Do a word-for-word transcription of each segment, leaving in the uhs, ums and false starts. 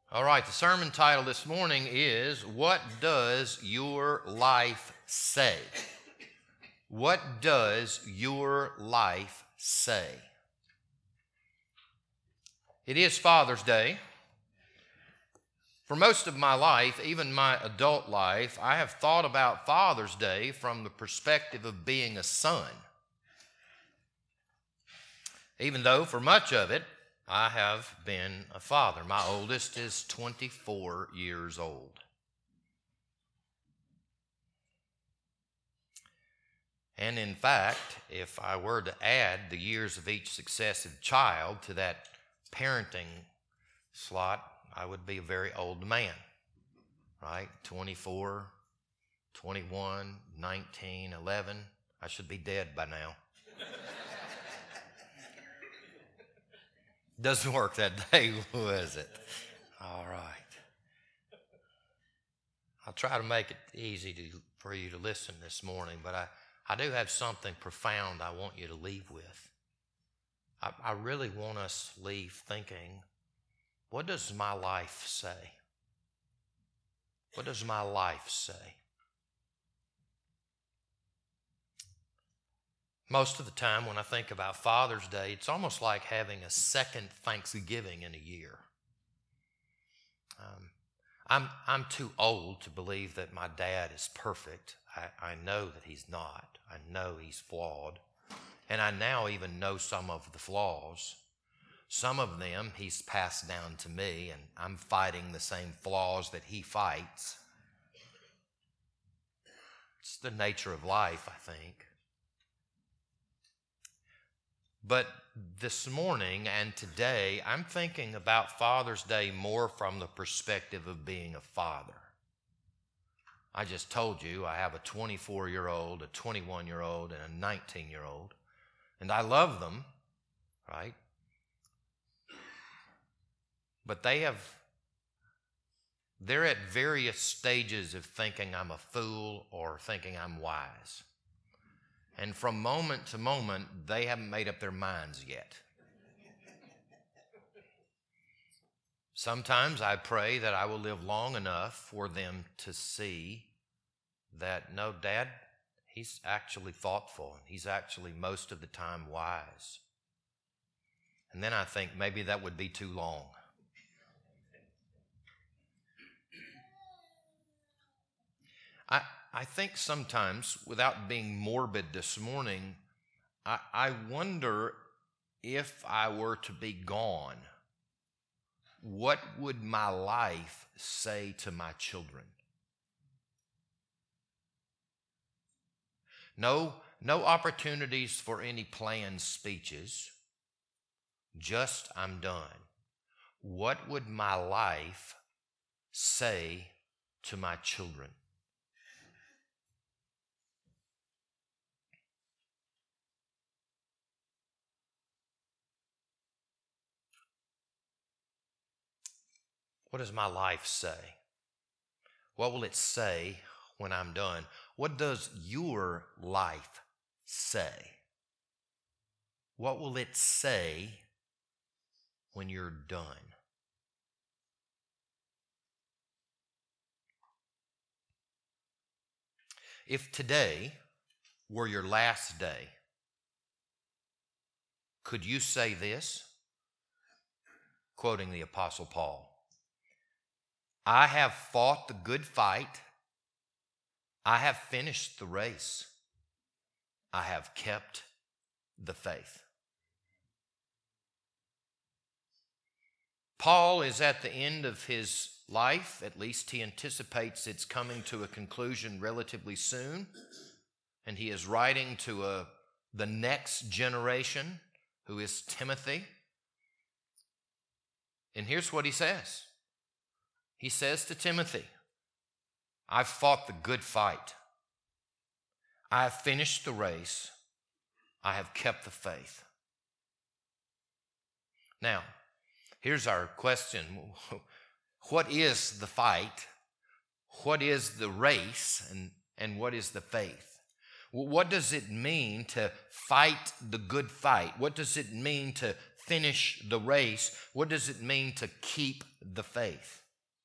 All right, the sermon title this morning is, What Does Your Life Say? What does your life say? It is Father's Day. For most of my life, even my adult life, I have thought about Father's Day from the perspective of being a son. Even though for much of it, I have been a father. My oldest is twenty-four years old. And in fact, if I were to add the years of each successive child to that parenting slot, I would be a very old man, right? twenty-four, twenty-one, nineteen, eleven. I should be dead by now. Doesn't work that day, was it? All right. I'll try to make it easy to, for you to listen this morning, but I, I do have something profound I want you to leave with. I, I really want us to leave thinking, what does my life say? What does my life say? Most of the time when I think about Father's Day, it's almost like having a second Thanksgiving in a year. Um, I'm, I'm too old to believe that my dad is perfect. I, I know that he's not. I know he's flawed. And I now even know some of the flaws. Some of them he's passed down to me, and I'm fighting the same flaws that he fights. It's the nature of life, I think. But this morning and today, I'm thinking about Father's Day more from the perspective of being a father. I just told you I have a twenty-four-year-old, a twenty-one-year-old, and a nineteen-year-old, and I love them, right? But they have, they're at various stages of thinking I'm a fool or thinking I'm wise. And from moment to moment, they haven't made up their minds yet. Sometimes I pray that I will live long enough for them to see that, no, Dad, he's actually thoughtful. He's actually most of the time wise. And then I think maybe that would be too long. I, I think sometimes, without being morbid this morning, I, I wonder if I were to be gone, what would my life say to my children? No, no opportunities for any planned speeches, just I'm done. What would my life say to my children? What does my life say? What will it say when I'm done? What does your life say? What will it say when you're done? If today were your last day, could you say this? Quoting the Apostle Paul. I have fought the good fight. I have finished the race. I have kept the faith. Paul is at the end of his life. At least he anticipates it's coming to a conclusion relatively soon. And he is writing to a, the next generation, who is Timothy. And here's what he says. He says to Timothy, I've fought the good fight. I have finished the race. I have kept the faith. Now, here's our question. What is the fight? What is the race? And, and what is the faith? What does it mean to fight the good fight? What does it mean to finish the race. What does it mean to keep the faith?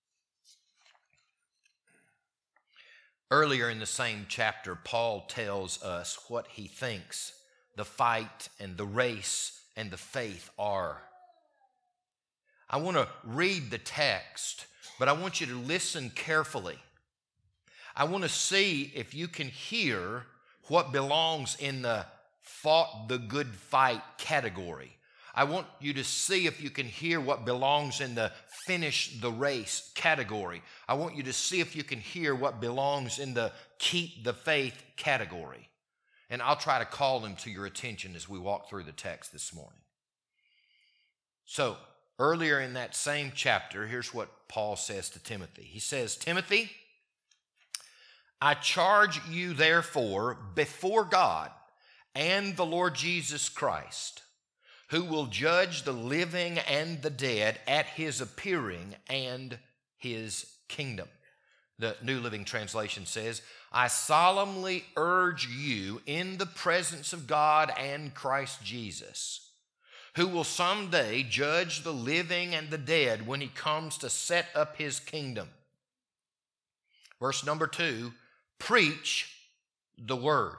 Earlier in the same chapter, Paul tells us what he thinks the fight and the race and the faith are. I want to read the text, but I want you to listen carefully. I want to see if you can hear what belongs in the fought the good fight category. I want you to see if you can hear what belongs in the finish the race category. I want you to see if you can hear what belongs in the keep the faith category. And I'll try to call them to your attention as we walk through the text this morning. So, earlier in that same chapter, here's what Paul says to Timothy. He says, Timothy, I charge you therefore before God and the Lord Jesus Christ, who will judge the living and the dead at his appearing and his kingdom. The New Living Translation says, I solemnly urge you in the presence of God and Christ Jesus, who will someday judge the living and the dead when he comes to set up his kingdom. Verse number two, preach the word.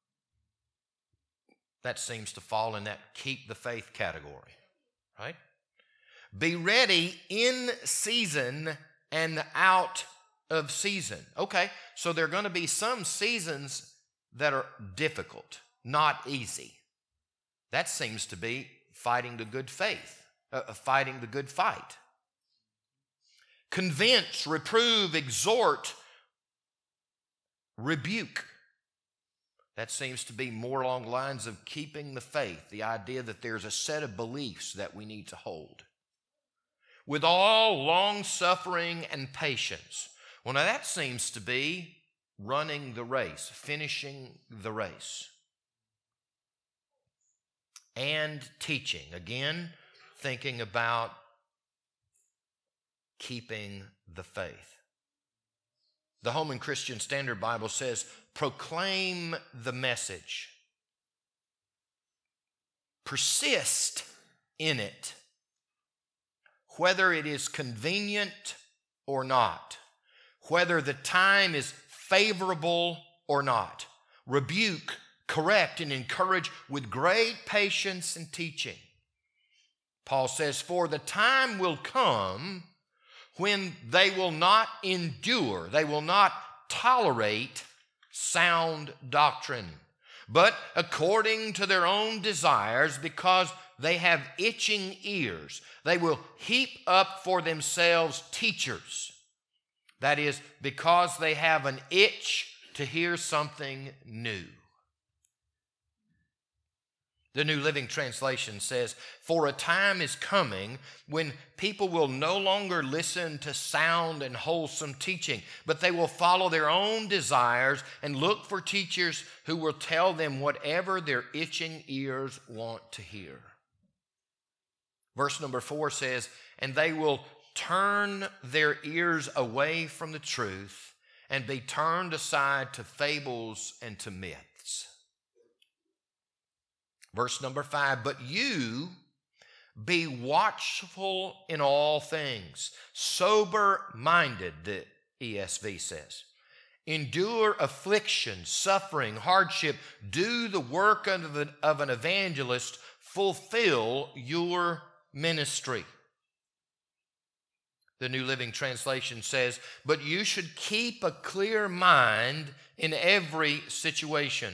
That seems to fall in that keep the faith category, right? Be ready in season and out of season. Okay, so there are going to be some seasons that are difficult, not easy. That seems to be fighting the good faith, uh, fighting the good fight. Convince, reprove, exhort, rebuke. That seems to be more along the lines of keeping the faith, the idea that there's a set of beliefs that we need to hold. With all long-suffering and patience. Well, now that seems to be running the race, finishing the race. And teaching. Again, thinking about keeping the faith. The Holman Christian Standard Bible says, proclaim the message. Persist in it, whether it is convenient or not, whether the time is favorable or not. Rebuke, correct, and encourage with great patience and teaching. Paul says, for the time will come when they will not endure, they will not tolerate sound doctrine, but according to their own desires, because they have itching ears, they will heap up for themselves teachers. That is, because they have an itch to hear something new. The New Living Translation says, for a time is coming when people will no longer listen to sound and wholesome teaching, but they will follow their own desires and look for teachers who will tell them whatever their itching ears want to hear. Verse number four says, and they will turn their ears away from the truth and be turned aside to fables and to myths. Verse number five, but you be watchful in all things, sober-minded, the E S V says. Endure affliction, suffering, hardship. Do the work of an, of an evangelist. Fulfill your ministry. The New Living Translation says, but you should keep a clear mind in every situation.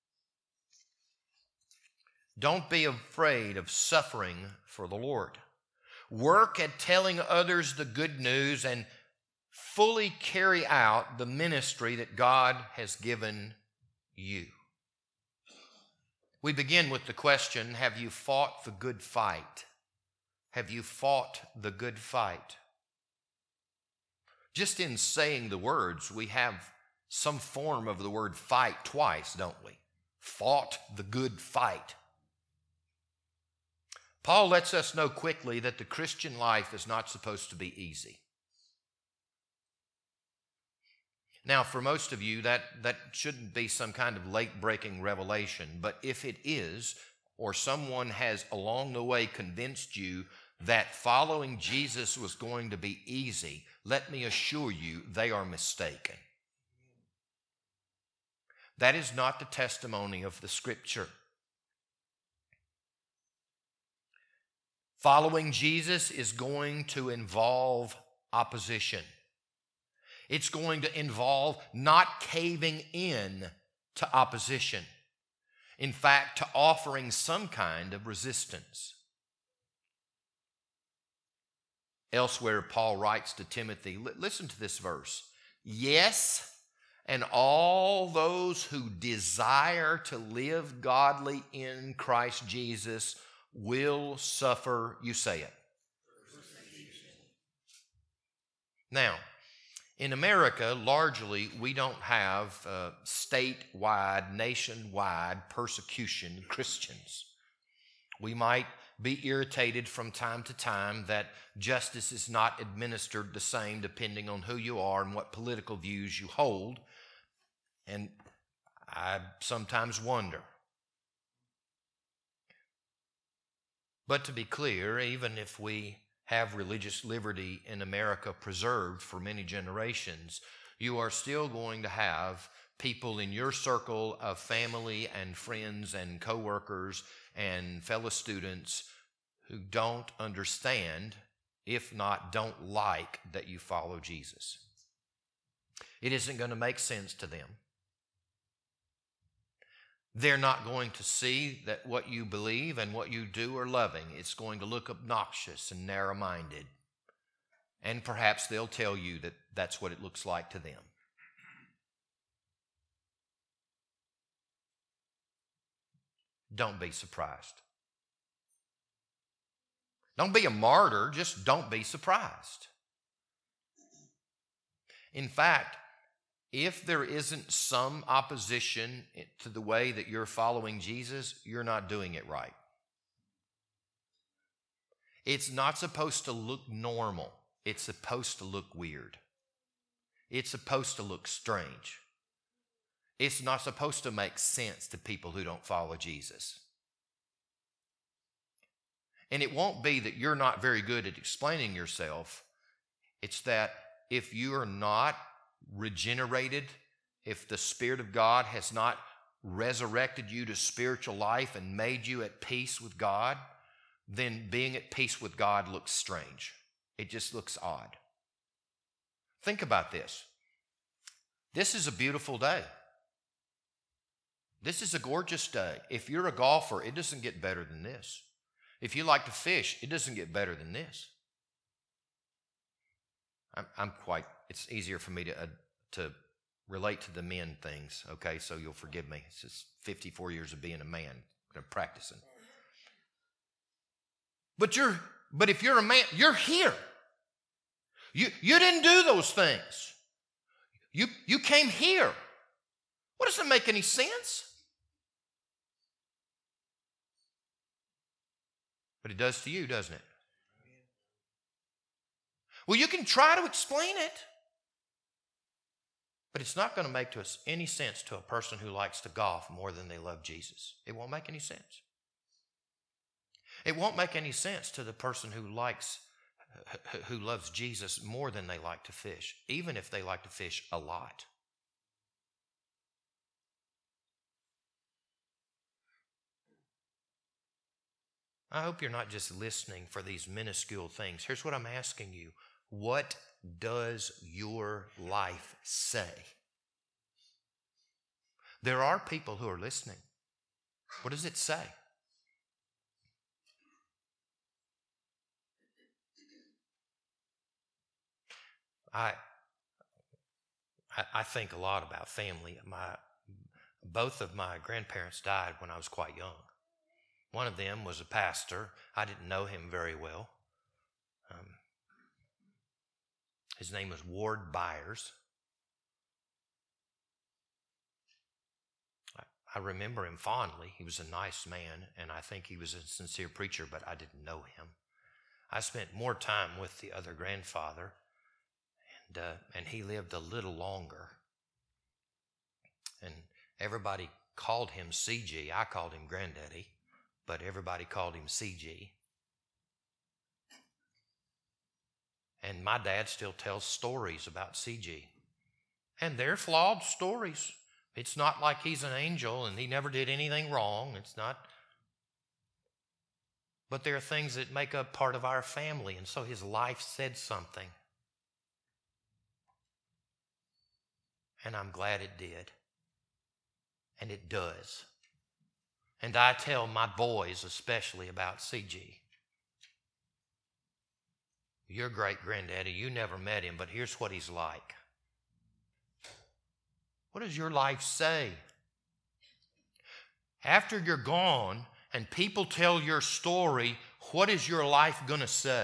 Don't be afraid of suffering for the Lord. Work at telling others the good news and fully carry out the ministry that God has given you. We begin with the question, have you fought the good fight? Have you fought the good fight? Just in saying the words, we have some form of the word fight twice, don't we? Fought the good fight. Paul lets us know quickly that the Christian life is not supposed to be easy. Now, for most of you, that, that shouldn't be some kind of late-breaking revelation, but if it is, or someone has along the way convinced you that following Jesus was going to be easy, let me assure you they are mistaken. That is not the testimony of the Scripture. Following Jesus is going to involve opposition. It's going to involve not caving in to opposition. In fact, to offering some kind of resistance. Elsewhere, Paul writes to Timothy, listen to this verse. Yes, and all those who desire to live godly in Christ Jesus will suffer, you say it. Now, in America, largely, we don't have uh, statewide, nationwide persecution of Christians. We might be irritated from time to time that justice is not administered the same depending on who you are and what political views you hold. And I sometimes wonder. But to be clear, even if we have religious liberty in America preserved for many generations, you are still going to have people in your circle of family and friends and coworkers and fellow students who don't understand, if not don't like, that you follow Jesus. It isn't going to make sense to them. They're not going to see that what you believe and what you do are loving. It's going to look obnoxious and narrow-minded. And perhaps they'll tell you that that's what it looks like to them. Don't be surprised. Don't be a martyr, just don't be surprised. In fact, if there isn't some opposition to the way that you're following Jesus, you're not doing it right. It's not supposed to look normal. It's supposed to look weird. It's supposed to look strange. It's not supposed to make sense to people who don't follow Jesus. And it won't be that you're not very good at explaining yourself. It's that if you are not regenerated, if the Spirit of God has not resurrected you to spiritual life and made you at peace with God, then being at peace with God looks strange. It just looks odd. Think about this. This is a beautiful day. This is a gorgeous day. If you're a golfer, it doesn't get better than this. If you like to fish, it doesn't get better than this. I'm, I'm quite, it's easier for me to, uh, to relate to the men things, okay? So you'll forgive me. It's just fifty-four years of being a man, practicing. But you're, but if you're a man, you're here. You, you didn't do those things. You, you came here. What doesn't make any sense? But it does to you, doesn't it? Well, you can try to explain it, but it's not going to make to us any sense to a person who likes to golf more than they love Jesus. It won't make any sense. It won't make any sense to the person who likes, who loves Jesus more than they like to fish, even if they like to fish a lot. I hope you're not just listening for these minuscule things. Here's what I'm asking you. What does your life say? There are people who are listening. What does it say? I, I, I think a lot about family. My, both of my grandparents died when I was quite young. One of them was a pastor. I didn't know him very well. Um, his name was Ward Byers. I, I remember him fondly. He was a nice man, and I think he was a sincere preacher, but I didn't know him. I spent more time with the other grandfather, and uh, and he lived a little longer. And everybody called him C G. I called him Granddaddy. but everybody called him C G. And my dad still tells stories about C G. And they're flawed stories. It's not like he's an angel and he never did anything wrong. It's not. But there are things that make up part of our family, and so his life said something. And I'm glad it did. And it does. And I tell my boys especially about C G. Your great-granddaddy, you never met him, but here's what he's like. What does your life say? After you're gone and people tell your story, what is your life going to say?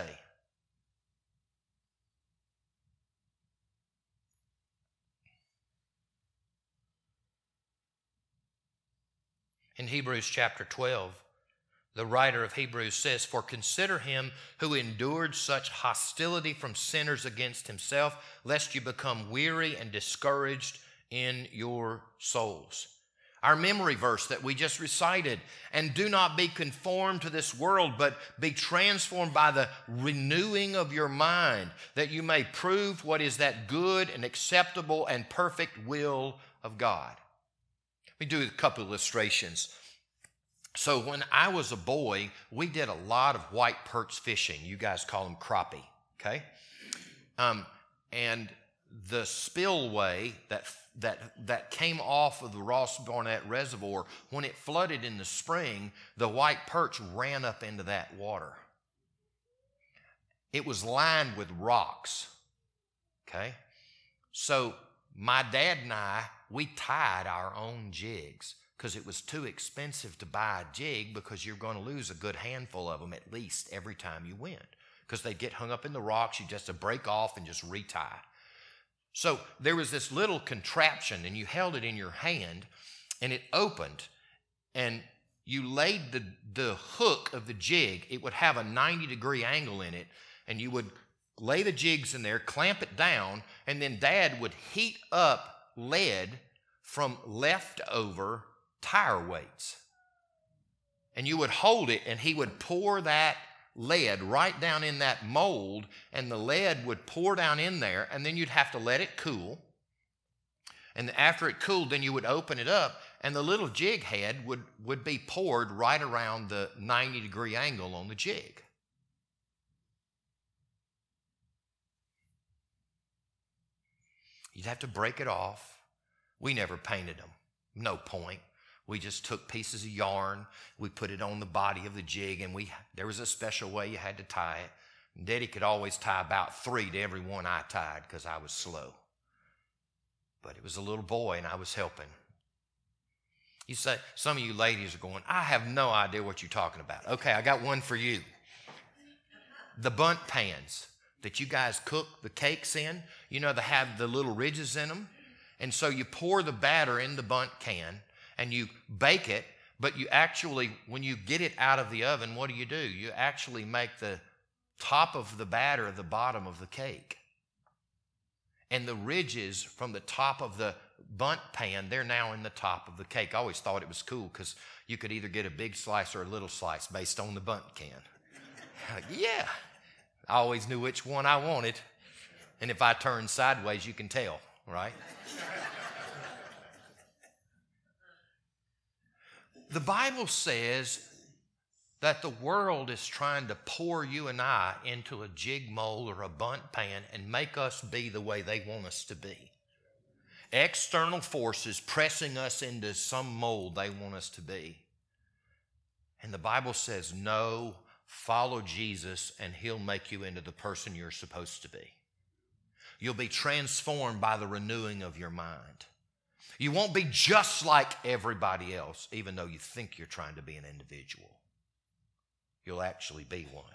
In Hebrews chapter twelve, the writer of Hebrews says, "For consider him who endured such hostility from sinners against himself, lest you become weary and discouraged in your souls." Our memory verse that we just recited, "And do not be conformed to this world, but be transformed by the renewing of your mind, that you may prove what is that good and acceptable and perfect will of God." Let me do a couple of illustrations. So when I was a boy, we did a lot of white perch fishing. You guys call them crappie, okay? Um, and the spillway that that that came off of the Ross Barnett Reservoir, when it flooded in the spring, the white perch ran up into that water. It was lined with rocks, okay? So my dad and I, we tied our own jigs because it was too expensive to buy a jig, because you're going to lose a good handful of them at least every time you went, because they get hung up in the rocks. You just to break off and just retie. So there was this little contraption, and you held it in your hand, and it opened, and you laid the, the hook of the jig. It would have a ninety degree angle in it, and you would lay the jigs in there, clamp it down, and then Dad would heat up lead from leftover tire weights. And you would hold it, and he would pour that lead right down in that mold, and the lead would pour down in there, and then you'd have to let it cool. And after it cooled, then you would open it up, and the little jig head would, would be poured right around the ninety degree angle on the jig. You'd have to break it off. We never painted them. No point. We just took pieces of yarn, we put it on the body of the jig, and we there was a special way you had to tie it. And Daddy could always tie about three to every one I tied because I was slow. But it was a little boy, and I was helping. You say, some of you ladies are going, "I have no idea what you're talking about." Okay, I got one for you. The bundt pans that you guys cook the cakes in, you know, they have the little ridges in them. And so you pour the batter in the bundt can, and you bake it, but you actually, when you get it out of the oven, what do you do? You actually make the top of the batter the bottom of the cake. And the ridges from the top of the bundt pan, they're now in the top of the cake. I always thought it was cool because you could either get a big slice or a little slice based on the bundt can. Like, yeah, I always knew which one I wanted. And if I turn sideways, you can tell, right? The Bible says that the world is trying to pour you and I into a jig mold or a bundt pan and make us be the way they want us to be. External forces pressing us into some mold they want us to be. And the Bible says, no, follow Jesus and he'll make you into the person you're supposed to be. You'll be transformed by the renewing of your mind. You won't be just like everybody else, even though you think you're trying to be an individual. You'll actually be one.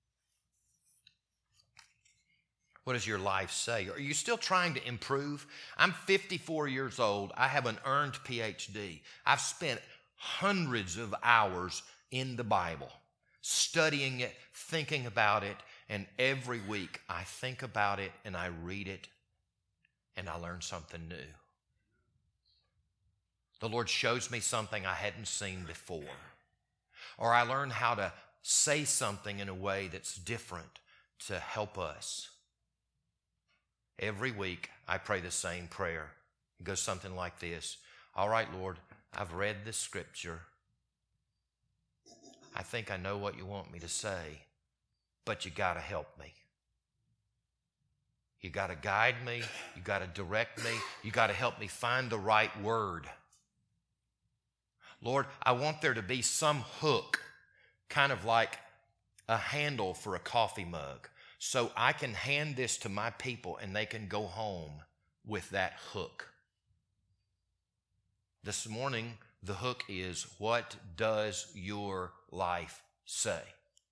What does your life say? Are you still trying to improve? I'm fifty-four years old. I have an earned P H D. I've spent hundreds of hours in the Bible, studying it, thinking about it, and every week I think about it and I read it and I learn something new. The Lord shows me something I hadn't seen before. or I learn how to say something in a way that's different to help us. Every week, I pray the same prayer. It goes something like this. All right, Lord, I've read this scripture. I think I know what you want me to say, but you got to help me. You got to guide me. You got to direct me. You got to help me find the right word. Lord, I want there to be some hook, kind of like a handle for a coffee mug, so I can hand this to my people and they can go home with that hook. This morning, the hook is, what does your life say?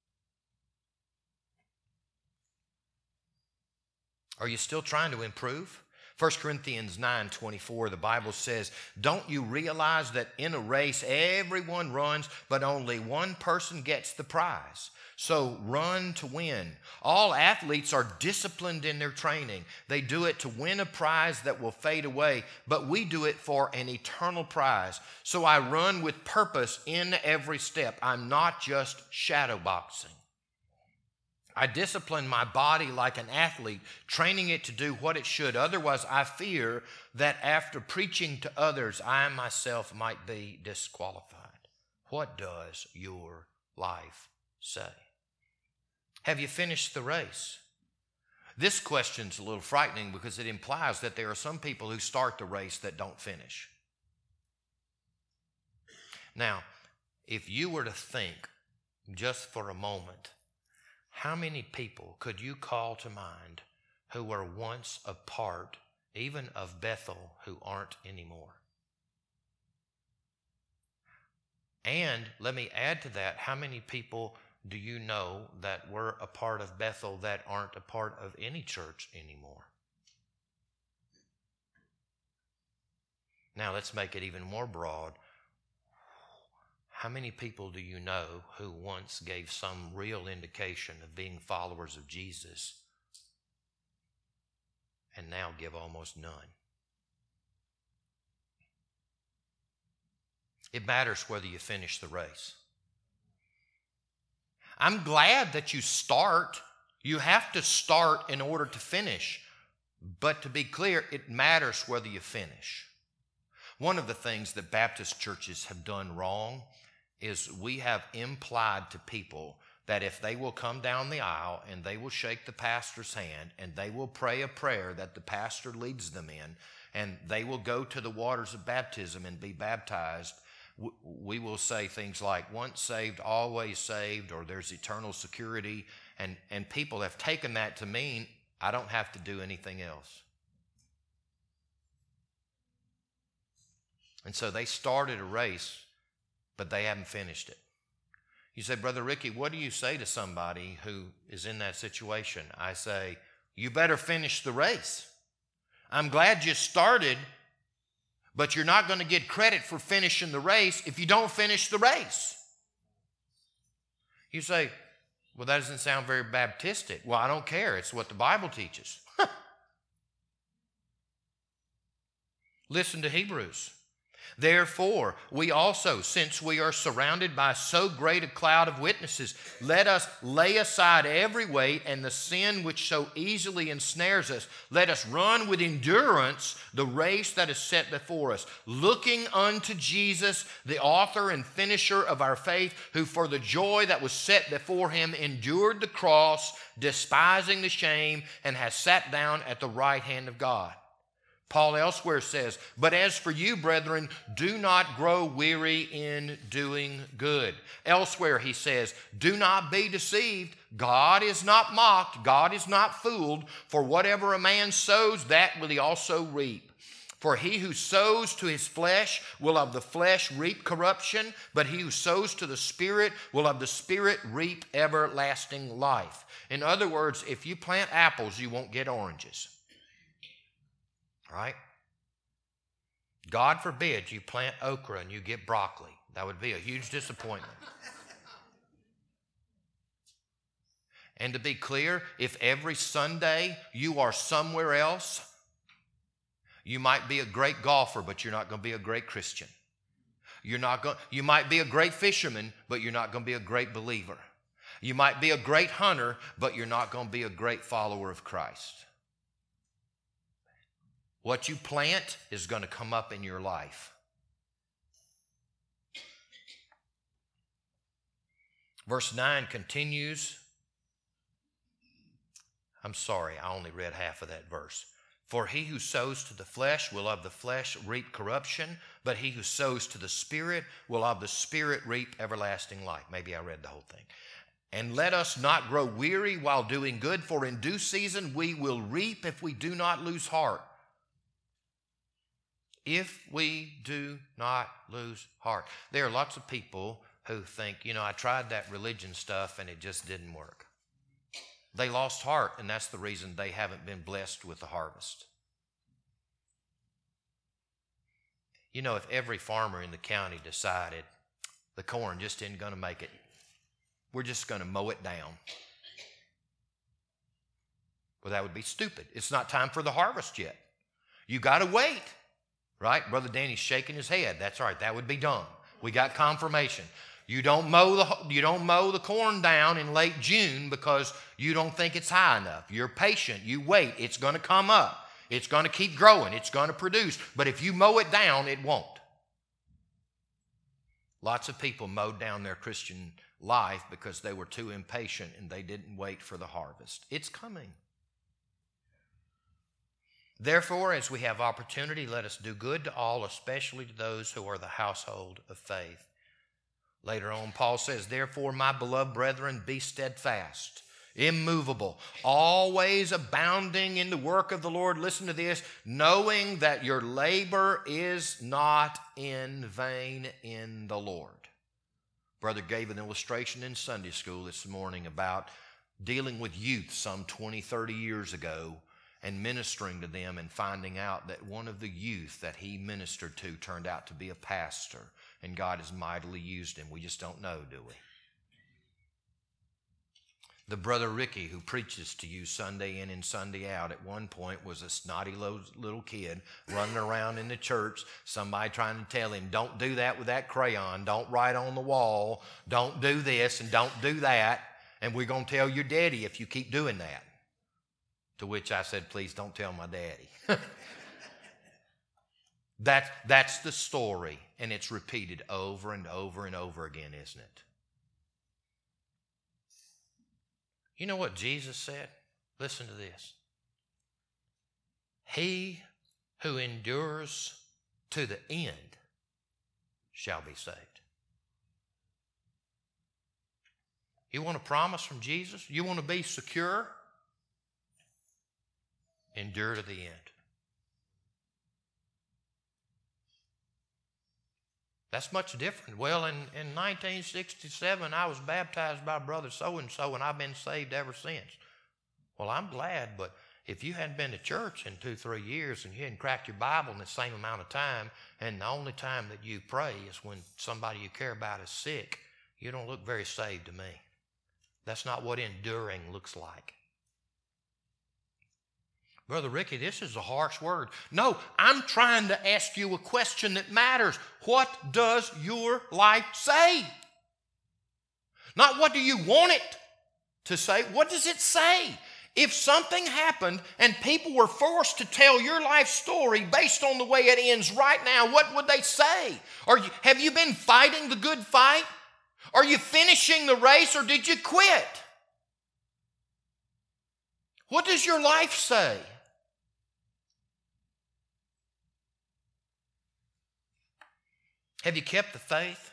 Are you still trying to improve? First Corinthians nine twenty-four, the Bible says, don't you realize that in a race everyone runs, but only one person gets the prize? So run to win. All athletes are disciplined in their training. They do it to win a prize that will fade away, but we do it for an eternal prize. So I run with purpose in every step. I'm not just shadow boxing. I discipline my body like an athlete, training it to do what it should. Otherwise, I fear that after preaching to others, I myself might be disqualified. What does your life say? Have you finished the race? This question's a little frightening because it implies that there are some people who start the race that don't finish. Now, if you were to think just for a moment, how many people could you call to mind who were once a part, even of Bethel, who aren't anymore? And let me add to that, how many people do you know that were a part of Bethel that aren't a part of any church anymore? Now let's make it even more broad. How many people do you know who once gave some real indication of being followers of Jesus and now give almost none? It matters whether you finish the race. I'm glad that you start. You have to start in order to finish. But to be clear, it matters whether you finish. One of the things that Baptist churches have done wrong is we have implied to people that if they will come down the aisle and they will shake the pastor's hand and they will pray a prayer that the pastor leads them in and they will go to the waters of baptism and be baptized, we will say things like once saved, always saved, or there's eternal security, and, and people have taken that to mean I don't have to do anything else. And so they started a race, but they haven't finished it. You say, Brother Ricky, what do you say to somebody who is in that situation? I say, you better finish the race. I'm glad you started, but you're not going to get credit for finishing the race if you don't finish the race. You say, well, that doesn't sound very Baptistic. Well, I don't care. It's what the Bible teaches. Listen to Hebrews. Therefore, we also, since we are surrounded by so great a cloud of witnesses, let us lay aside every weight and the sin which so easily ensnares us. Let us run with endurance the race that is set before us, looking unto Jesus, the author and finisher of our faith, who for the joy that was set before him endured the cross, despising the shame, and has sat down at the right hand of God. Paul elsewhere says, but as for you, brethren, do not grow weary in doing good. Elsewhere he says, do not be deceived. God is not mocked. God is not fooled. For whatever a man sows, that will he also reap. For he who sows to his flesh will of the flesh reap corruption, but he who sows to the Spirit will of the Spirit reap everlasting life. In other words, if you plant apples, you won't get oranges. Right? God forbid you plant okra and you get broccoli. That would be a huge disappointment. And to be clear, if every Sunday you are somewhere else, you might be a great golfer, but you're not going to be a great Christian. You're not going, you might be a great fisherman, but you're not going to be a great believer. You might be a great hunter, but you're not going to be a great follower of Christ. What you plant is going to come up in your life. Verse nine continues. I'm sorry, I only read half of that verse. For he who sows to the flesh will of the flesh reap corruption, but he who sows to the Spirit will of the Spirit reap everlasting life. Maybe I read the whole thing. And let us not grow weary while doing good, for in due season we will reap if we do not lose heart. If we do not lose heart. There are lots of people who think, you know, I tried that religion stuff and it just didn't work. They lost heart, and that's the reason they haven't been blessed with the harvest. You know, if every farmer in the county decided the corn just isn't going to make it, we're just going to mow it down. Well, that would be stupid. It's not time for the harvest yet. You got to wait, right? Brother Danny's shaking his head. That's right. That would be dumb. We got confirmation. You don't mow the you don't mow the corn down in late June because you don't think it's high enough. You're patient. You wait. It's going to come up. It's going to keep growing. It's going to produce. But if you mow it down, it won't. Lots of people mowed down their Christian life because they were too impatient and they didn't wait for the harvest. It's coming. Therefore, as we have opportunity, let us do good to all, especially to those who are the household of faith. Later on, Paul says, therefore, my beloved brethren, be steadfast, immovable, always abounding in the work of the Lord. Listen to this, knowing that your labor is not in vain in the Lord. Brother gave an illustration in Sunday school this morning about dealing with youth some twenty, thirty years ago and ministering to them and finding out that one of the youth that he ministered to turned out to be a pastor. And God has mightily used him. We just don't know, do we? The brother Ricky who preaches to you Sunday in and Sunday out at one point was a snotty little kid running around in the church, somebody trying to tell him, don't do that with that crayon, don't write on the wall, don't do this and don't do that, and we're going to tell your daddy if you keep doing that. To which I said, please don't tell my daddy. That, that's the story, and it's repeated over and over and over again, isn't it? You know what Jesus said? Listen to this. He who endures to the end shall be saved. You want a promise from Jesus? You want to be secure? Endure to the end. That's much different. Well, in, in nineteen sixty-seven, I was baptized by brother so-and-so, and I've been saved ever since. Well, I'm glad, but if you hadn't been to church in two, three years, and you hadn't cracked your Bible in the same amount of time, and the only time that you pray is when somebody you care about is sick, you don't look very saved to me. That's not what enduring looks like. Brother Ricky, this is a harsh word. No, I'm trying to ask you a question that matters. What does your life say? Not what do you want it to say. What does it say? If something happened and people were forced to tell your life story based on the way it ends right now, what would they say? Are you, have you been fighting the good fight? Are you finishing the race, or did you quit? What does your life say? Have you kept the faith?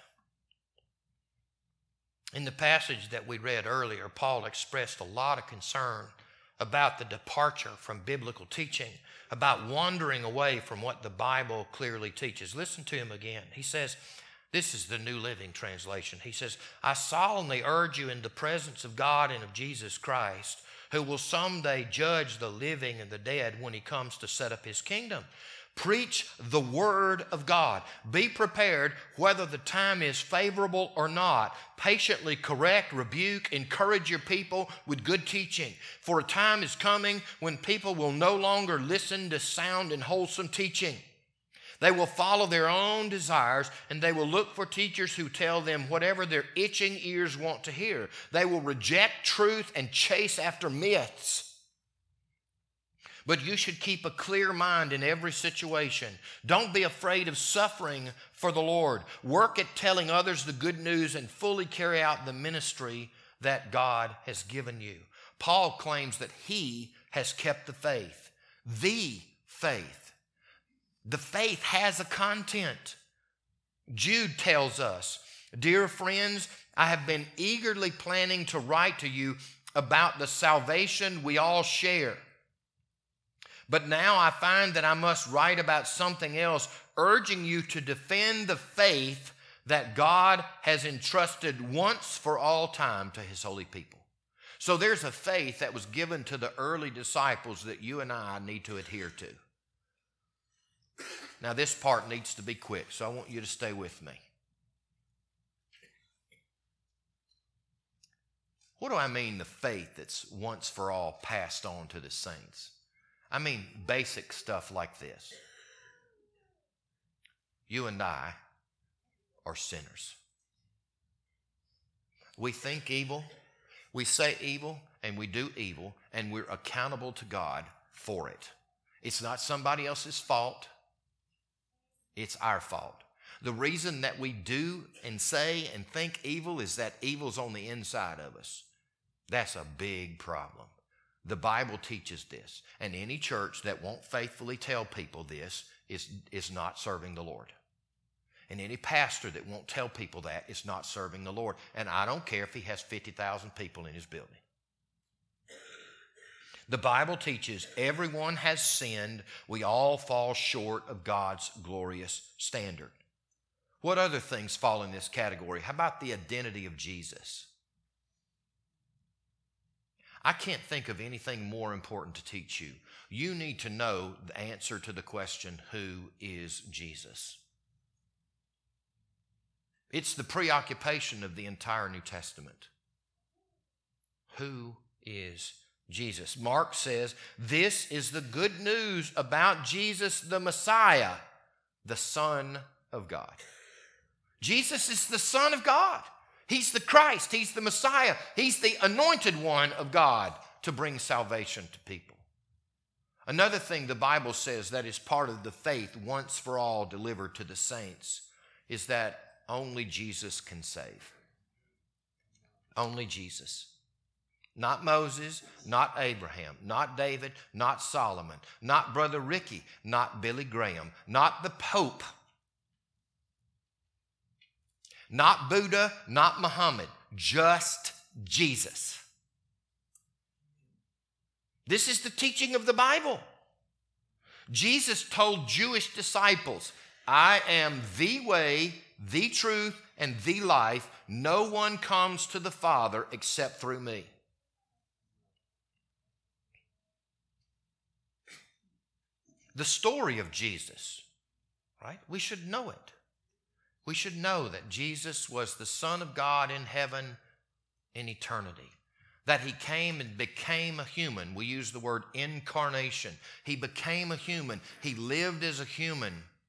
In the passage that we read earlier, Paul expressed a lot of concern about the departure from biblical teaching, about wandering away from what the Bible clearly teaches. Listen to him again. He says, this is the New Living Translation. He says, I solemnly urge you in the presence of God and of Jesus Christ, who will someday judge the living and the dead when he comes to set up his kingdom. Preach the word of God. Be prepared whether the time is favorable or not. Patiently correct, rebuke, encourage your people with good teaching. For a time is coming when people will no longer listen to sound and wholesome teaching. They will follow their own desires, and they will look for teachers who tell them whatever their itching ears want to hear. They will reject truth and chase after myths. But you should keep a clear mind in every situation. Don't be afraid of suffering for the Lord. Work at telling others the good news and fully carry out the ministry that God has given you. Paul claims that he has kept the faith. The faith. The faith has a content. Jude tells us, "Dear friends, I have been eagerly planning to write to you about the salvation we all share. But now I find that I must write about something else, urging you to defend the faith that God has entrusted once for all time to his holy people." So there's a faith that was given to the early disciples that you and I need to adhere to. Now this part needs to be quick, so I want you to stay with me. What do I mean, the faith that's once for all passed on to the saints? I mean basic stuff like this. You and I are sinners. We think evil, we say evil, and we do evil, and we're accountable to God for it. It's not somebody else's fault. It's our fault. The reason that we do and say and think evil is that evil's on the inside of us. That's a big problem. The Bible teaches this, and any church that won't faithfully tell people this is, is not serving the Lord. And any pastor that won't tell people that is not serving the Lord. And I don't care if he has fifty thousand people in his building. The Bible teaches everyone has sinned. We all fall short of God's glorious standard. What other things fall in this category? How about the identity of Jesus? I can't think of anything more important to teach you. You need to know the answer to the question, who is Jesus? It's the preoccupation of the entire New Testament. Who is Jesus? Mark says, this is the good news about Jesus the Messiah, the Son of God. Jesus is the Son of God. He's the Christ. He's the Messiah. He's the anointed one of God to bring salvation to people. Another thing the Bible says that is part of the faith once for all delivered to the saints is that only Jesus can save. Only Jesus. Not Moses, not Abraham, not David, not Solomon, not Brother Ricky, not Billy Graham, not the Pope, not Buddha, not Muhammad, just Jesus. This is the teaching of the Bible. Jesus told Jewish disciples, I am the way, the truth, and the life. No one comes to the Father except through me. The story of Jesus, right? We should know it. We should know that Jesus was the Son of God in heaven in eternity. That he came and became a human. We use the word incarnation. He became a human. He lived as a human.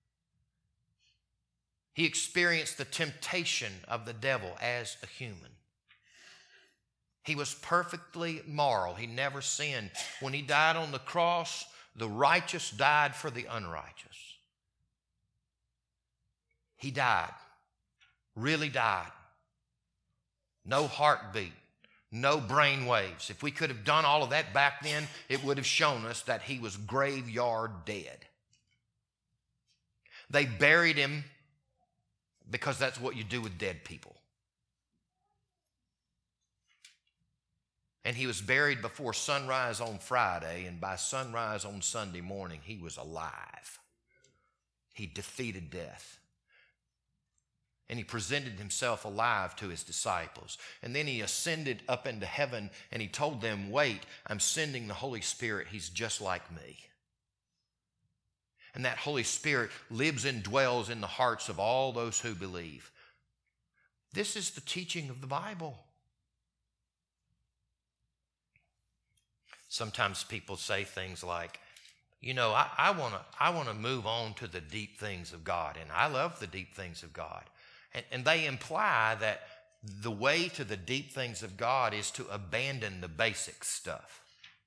He experienced the temptation of the devil as a human. He was perfectly moral. He never sinned. When he died on the cross, the righteous died for the unrighteous. He died, really died. No heartbeat, no brain waves. If we could have done all of that back then, it would have shown us that he was graveyard dead. They buried him because that's what you do with dead people. And he was buried before sunrise on Friday, and by sunrise on Sunday morning, he was alive. He defeated death. And he presented himself alive to his disciples. And then he ascended up into heaven, and he told them, wait, I'm sending the Holy Spirit. He's just like me. And that Holy Spirit lives and dwells in the hearts of all those who believe. This is the teaching of the Bible. Sometimes people say things like, You know, I, I want to I want to move on to the deep things of God, and I love the deep things of God. And, and they imply that the way to the deep things of God is to abandon the basic stuff.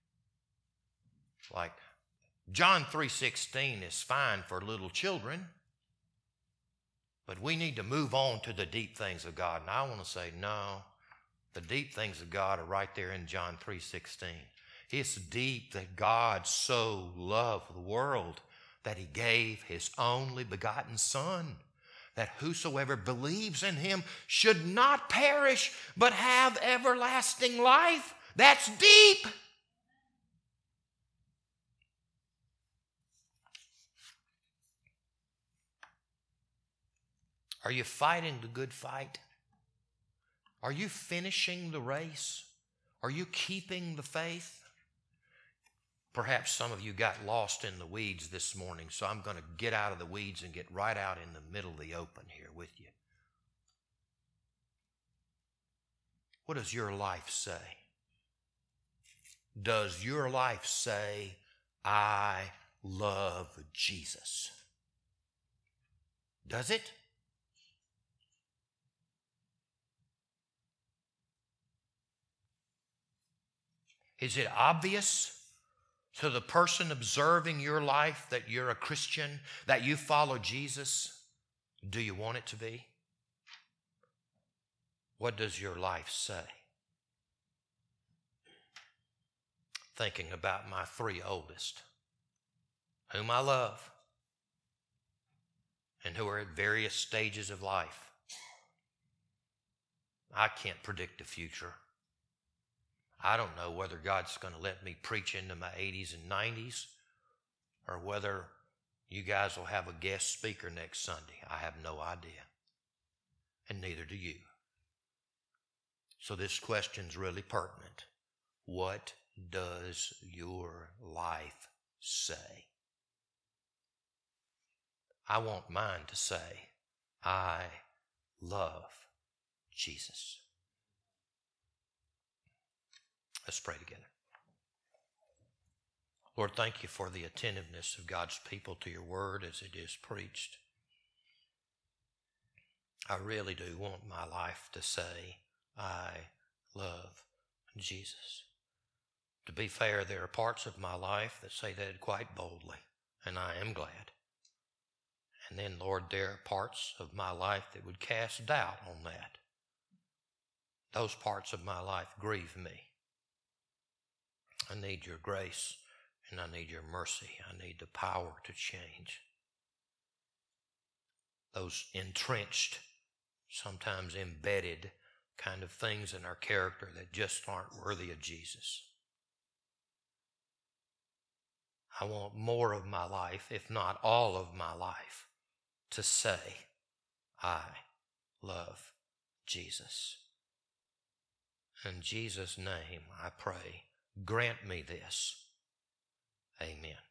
Like John three sixteen is fine for little children, but we need to move on to the deep things of God. And I want to say, no, the deep things of God are right there in John three sixteen. It's deep that God so loved the world that he gave his only begotten Son, that whosoever believes in him should not perish, but have everlasting life. That's deep. Are you fighting the good fight? Are you finishing the race? Are you keeping the faith? Perhaps some of you got lost in the weeds this morning, so I'm going to get out of the weeds and get right out in the middle of the open here with you. What does your life say? Does your life say, I love Jesus? Does it? Is it obvious to the person observing your life that you're a Christian, that you follow Jesus? Do you want it to be? What does your life say? Thinking about my three oldest, whom I love, and who are at various stages of life. I can't predict the future. I don't know whether God's going to let me preach into my eighties and nineties or whether you guys will have a guest speaker next Sunday. I have no idea. And neither do you. So this question's really pertinent. What does your life say? I want mine to say, I love Jesus. Let's pray together. Lord, thank you for the attentiveness of God's people to your word as it is preached. I really do want my life to say, I love Jesus. To be fair, there are parts of my life that say that quite boldly, and I am glad. And then, Lord, there are parts of my life that would cast doubt on that. Those parts of my life grieve me. I need your grace and I need your mercy. I need the power to change those entrenched, sometimes embedded kind of things in our character that just aren't worthy of Jesus. I want more of my life, if not all of my life, to say, I love Jesus. In Jesus' name, I pray, grant me this. Amen.